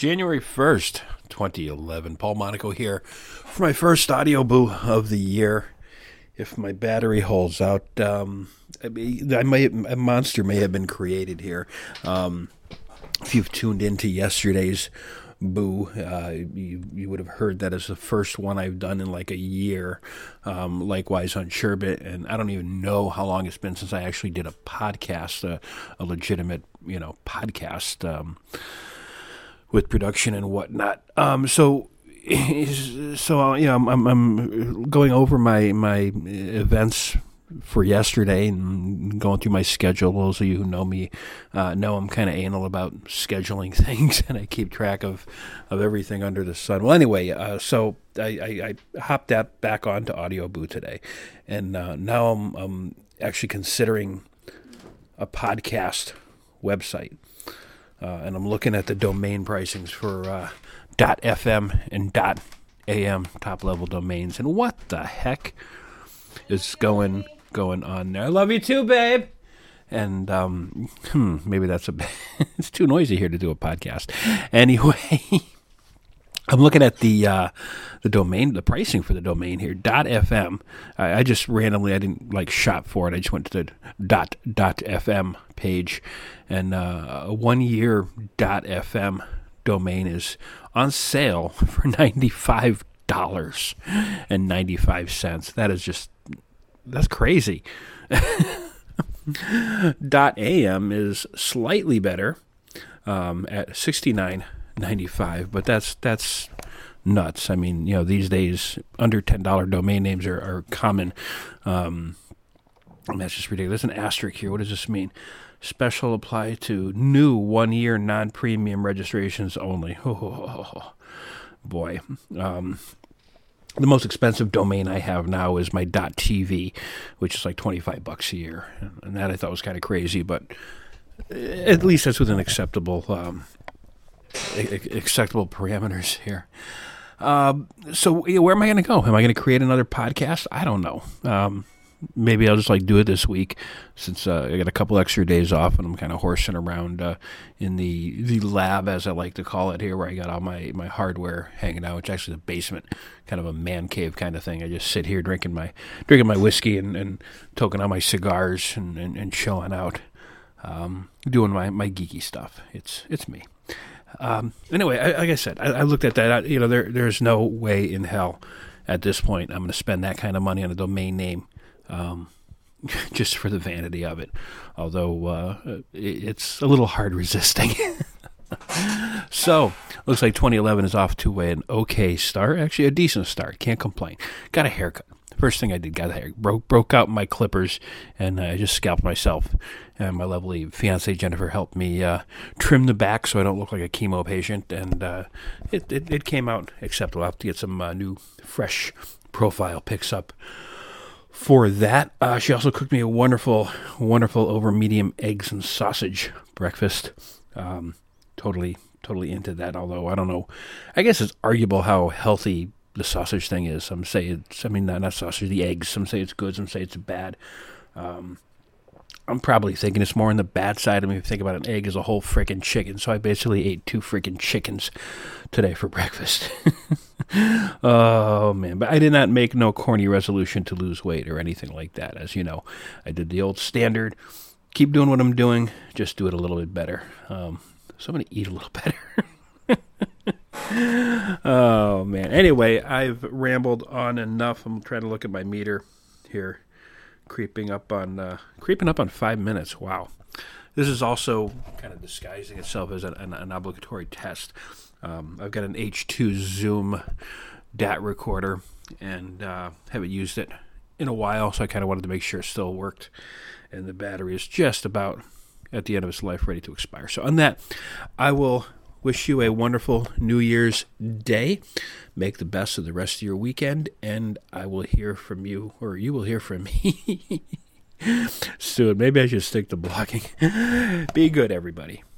January 1st, 2011. Paul Monaco here for my first audio boo of the year. If my battery holds out, a monster may have been created here. If you've tuned into yesterday's boo, you would have heard that as the first one I've done in like a year. Likewise on Sherbet, and I don't even know how long it's been since I actually did a podcast, a legitimate, podcast with production and whatnot. So I'm going over my events for yesterday and going through my schedule. Those of you who know me know I'm kind of anal about scheduling things, and I keep track of everything under the sun. Well, anyway, so I hopped that back onto Audio Boo today, and now I'm actually considering a podcast website, and I'm looking at the domain pricings for .fm and .am top level domains, and what the heck is going on there? I love you too, babe. And maybe that's it's too noisy here to do a podcast. Anyway, I'm looking at the domain, the pricing for the domain here. .fm. I just randomly, I didn't shop for it. I just went to the .fm page, and a 1 year .fm domain is on sale for $95.95. That's crazy. .am is slightly better at $69.95, but that's nuts. I mean, these days under $10 domain names are common. That's just ridiculous. There's an asterisk here. What does this mean? Special apply to new 1 year non-premium registrations only. Oh, boy. The most expensive domain I have now is my .tv, which is like $25 a year, and that I thought was kind of crazy, but at least that's within acceptable parameters here. So where am I going to go? Am I going to create another podcast? I don't know. Maybe I'll just do it this week, since I got a couple extra days off, and I'm kind of horsing around in the lab, as I like to call it here, where I got all my hardware hanging out, which is actually the basement, kind of a man cave kind of thing. I just sit here drinking my whiskey and toking on my cigars and chilling out, doing my geeky stuff. It's me. Anyway, like I said, I looked at that. There's no way in hell at this point I'm going to spend that kind of money on a domain name. Just for the vanity of it, although it's a little hard resisting. So, looks like 2011 is off to an okay start, actually a decent start, can't complain. Got a haircut. First thing I did, got a hair, broke out my clippers, and I just scalped myself, and my lovely fiancée Jennifer helped me trim the back so I don't look like a chemo patient, and it came out acceptable. I'll have to get some new, fresh profile pics up for that. She also cooked me a wonderful over medium eggs and sausage breakfast. Totally into that, although I don't know. I guess it's arguable how healthy the sausage thing is. Some say not sausage, the eggs. Some say it's good, some say it's bad. I'm probably thinking it's more on the bad side. I mean, if you think about an egg as a whole freaking chicken, so I basically ate 2 freaking chickens today for breakfast. Oh, man. But I did not make no corny resolution to lose weight or anything like that. As you know, I did the old standard, keep doing what I'm doing, just do it a little bit better. So I'm going to eat a little better. Oh, man. Anyway, I've rambled on enough. I'm trying to look at my meter here. Creeping up on 5 minutes. Wow. This is also kind of disguising itself as an obligatory test. I've got an H2 Zoom DAT recorder, and haven't used it in a while, so I kind of wanted to make sure it still worked, and the battery is just about at the end of its life, ready to expire. So on that, I will wish you a wonderful New Year's Day. Make the best of the rest of your weekend, and I will hear from you, or you will hear from me soon. Maybe I should stick to blogging. Be good, everybody.